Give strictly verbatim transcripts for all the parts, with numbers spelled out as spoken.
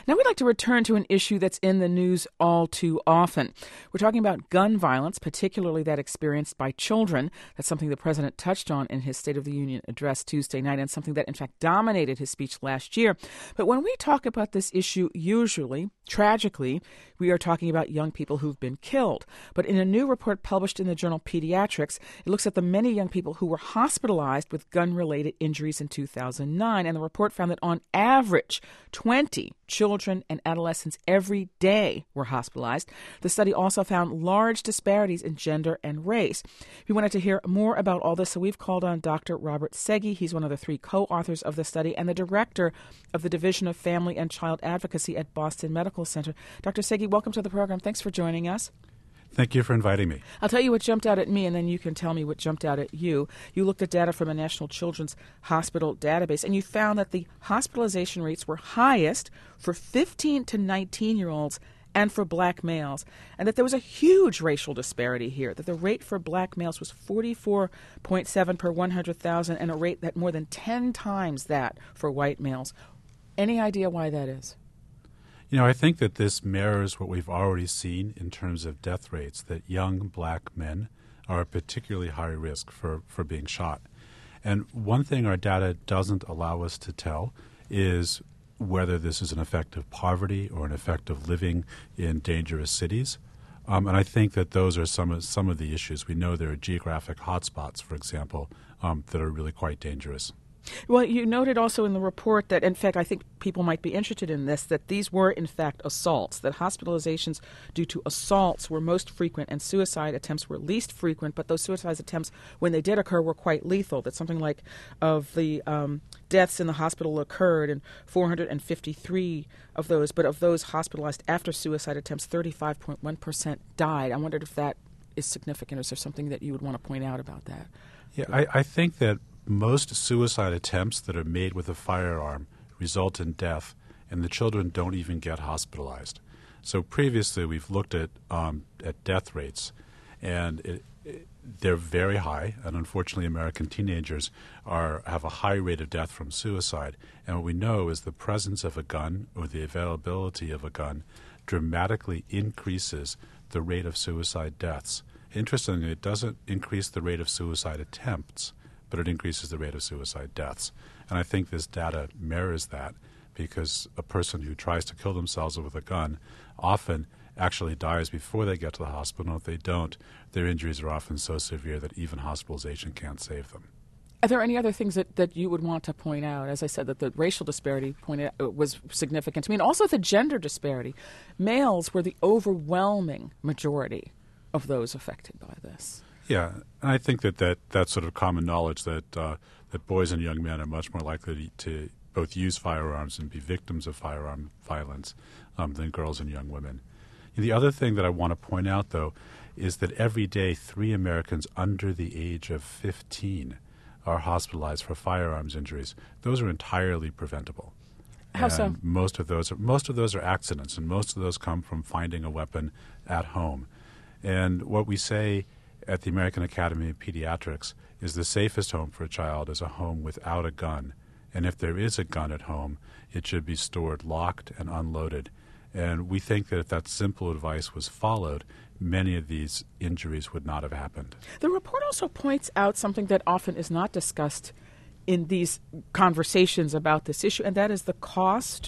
Now we'd like to return to an issue that's in the news all too often. We're talking about gun violence, particularly that experienced by children. That's something the president touched on in his State of the Union address Tuesday night, and something that, in fact, dominated his speech last year. But when we talk about this issue, usually, tragically, we are talking about young people who've been killed. But in a new report published in the journal Pediatrics, it looks at the many young people who were hospitalized with gun-related injuries in two thousand nine. And the report found that on average, twenty children and adolescents every day were hospitalized. The study also found large disparities in gender and race. We wanted to hear more about all this, so we've called on Doctor Robert Segi. He's one of the three co-authors of the study and the director of the Division of Family and Child Advocacy at Boston Medical Center. Doctor Segi, welcome to the program. Thanks for joining us. Thank you for inviting me. I'll tell you what jumped out at me, and then you can tell me what jumped out at you. You looked at data from a National Children's Hospital database, and you found that the hospitalization rates were highest for fifteen to nineteen-year-olds and for black males, and that there was a huge racial disparity here, that the rate for black males was forty-four point seven per one hundred thousand and a rate that more than ten times that for white males. Any idea why that is? You know, I think that this mirrors what we've already seen in terms of death rates, that young black men are at particularly high risk for, for being shot. And one thing our data doesn't allow us to tell is whether this is an effect of poverty or an effect of living in dangerous cities. Um, and I think that those are some of, some of the issues. We know there are geographic hotspots, for example, um, that are really quite dangerous. Well, you noted also in the report that, in fact, I think people might be interested in this, that these were, in fact, assaults, that hospitalizations due to assaults were most frequent and suicide attempts were least frequent, but those suicide attempts, when they did occur, were quite lethal, that something like of the um, deaths in the hospital occurred, and four hundred fifty-three of those, but of those hospitalized after suicide attempts, thirty-five point one percent died. I wondered if that is significant, or is there something that you would want to point out about that? Yeah, I, I think that most suicide attempts that are made with a firearm result in death, and the children don't even get hospitalized. So previously we've looked at um, at death rates, and it, it, they're very high, and unfortunately American teenagers are have a high rate of death from suicide. And what we know is the presence of a gun or the availability of a gun dramatically increases the rate of suicide deaths. Interestingly, it doesn't increase the rate of suicide attempts, but it increases the rate of suicide deaths. And I think this data mirrors that, because a person who tries to kill themselves with a gun often actually dies before they get to the hospital. If they don't, their injuries are often so severe that even hospitalization can't save them. Are there any other things that, that you would want to point out? As I said, that the racial disparity pointed out, was significant to me, and also the gender disparity. Males were the overwhelming majority of those affected by this. Yeah, and I think that, that that's sort of common knowledge that uh, that boys and young men are much more likely to, to both use firearms and be victims of firearm violence um, than girls and young women. And the other thing that I want to point out, though, is that every day three Americans under the age of fifteen are hospitalized for firearms injuries. Those are entirely preventable. How and so? Most of those are most of those are accidents, and most of those come from finding a weapon at home. And what we say at the American Academy of Pediatrics is the safest home for a child is a home without a gun. And if there is a gun at home, it should be stored locked and unloaded. And we think that if that simple advice was followed, many of these injuries would not have happened. The report also points out something that often is not discussed in these conversations about this issue, and that is the cost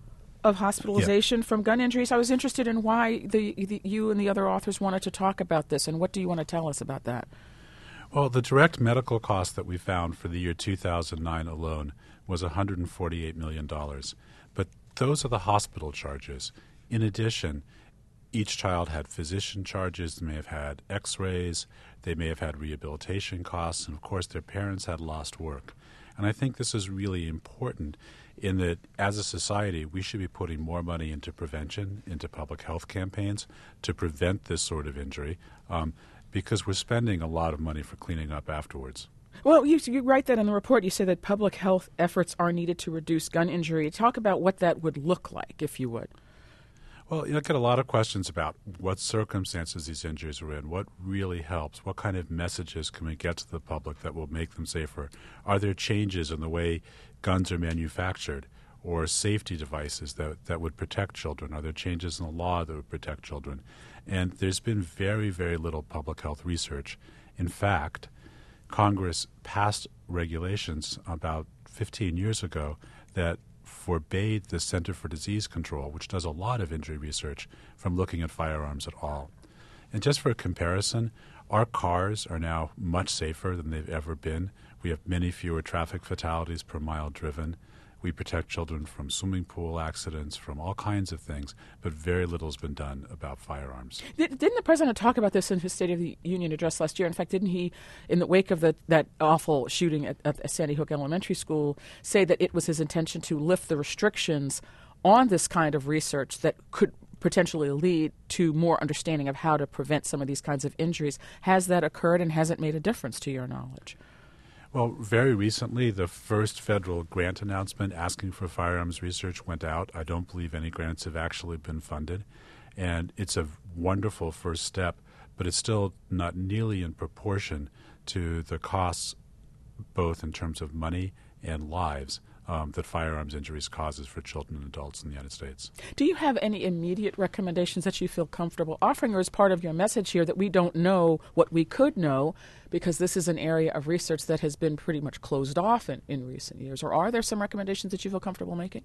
of hospitalization yeah. from gun injuries. I was interested in why the, the you and the other authors wanted to talk about this, and what do you want to tell us about that? Well, the direct medical cost that we found for the year two thousand nine alone was one hundred forty-eight million dollars. But those are the hospital charges. In addition, each child had physician charges. They may have had x-rays. They may have had rehabilitation costs. And, of course, their parents had lost work. And I think this is really important in that, as a society, we should be putting more money into prevention, into public health campaigns to prevent this sort of injury, um, because we're spending a lot of money for cleaning up afterwards. Well, you, you write that in the report. You say that public health efforts are needed to reduce gun injury. Talk about what that would look like, if you would. Well, you know, I get a lot of questions about what circumstances these injuries are in, what really helps, what kind of messages can we get to the public that will make them safer. Are there changes in the way guns are manufactured? or safety devices that, that would protect children? Are there changes in the law that would protect children? And there's been very, very little public health research. In fact, Congress passed regulations about fifteen years ago that forbade the Center for Disease Control, which does a lot of injury research, from looking at firearms at all. And just for a comparison, our cars are now much safer than they've ever been. We have many fewer traffic fatalities per mile driven. We protect children from swimming pool accidents, from all kinds of things, but very little has been done about firearms. Didn't the president talk about this in his State of the Union address last year? In fact, didn't he, in the wake of the, that awful shooting at, at Sandy Hook Elementary School, say that it was his intention to lift the restrictions on this kind of research that could potentially lead to more understanding of how to prevent some of these kinds of injuries? Has that occurred, and has it made a difference to your knowledge? Well, very recently, the first federal grant announcement asking for firearms research went out. I don't believe any grants have actually been funded. And it's a wonderful first step, but it's still not nearly in proportion to the costs, both in terms of money and lives, um, that firearms injuries causes for children and adults in the United States. Do you have any immediate recommendations that you feel comfortable offering, or as part of your message here that we don't know what we could know, because this is an area of research that has been pretty much closed off in, in recent years? Or are there some recommendations that you feel comfortable making?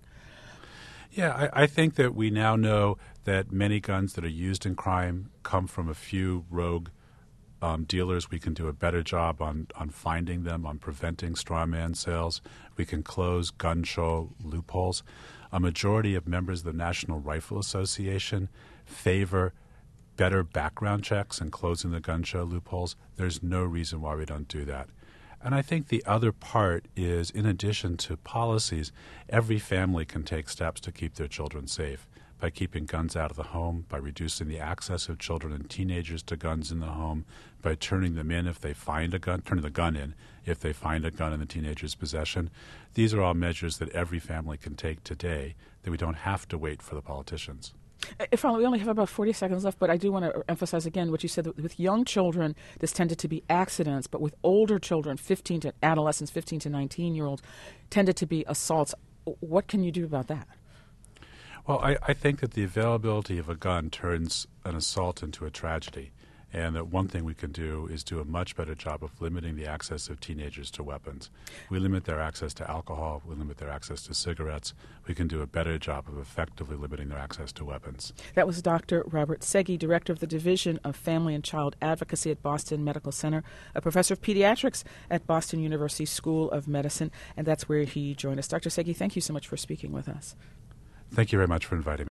Yeah, I, I think that we now know that many guns that are used in crime come from a few rogue Um, dealers. We can do a better job on, on finding them, on preventing straw man sales. We can close gun show loopholes. A majority of members of the National Rifle Association favor better background checks and closing the gun show loopholes. There's no reason why we don't do that. And I think the other part is, in addition to policies, every family can take steps to keep their children safe, by keeping guns out of the home, by reducing the access of children and teenagers to guns in the home, by turning them in if they find a gun, turning the gun in if they find a gun in the teenager's possession. These are all measures that every family can take today, that we don't have to wait for the politicians. If I, we only have about forty seconds left, but I do want to emphasize again what you said, that with young children, this tended to be accidents, but with older children, fifteen to adolescents, fifteen to nineteen-year-olds, tended to be assaults. What can you do about that? Well, I, I think that the availability of a gun turns an assault into a tragedy, and that one thing we can do is do a much better job of limiting the access of teenagers to weapons. We limit their access to alcohol, we limit their access to cigarettes. We can do a better job of effectively limiting their access to weapons. That was Doctor Robert Segi, Director of the Division of Family and Child Advocacy at Boston Medical Center, a professor of pediatrics at Boston University School of Medicine, and that's where he joined us. Doctor Segi, thank you so much for speaking with us. Thank you very much for inviting me.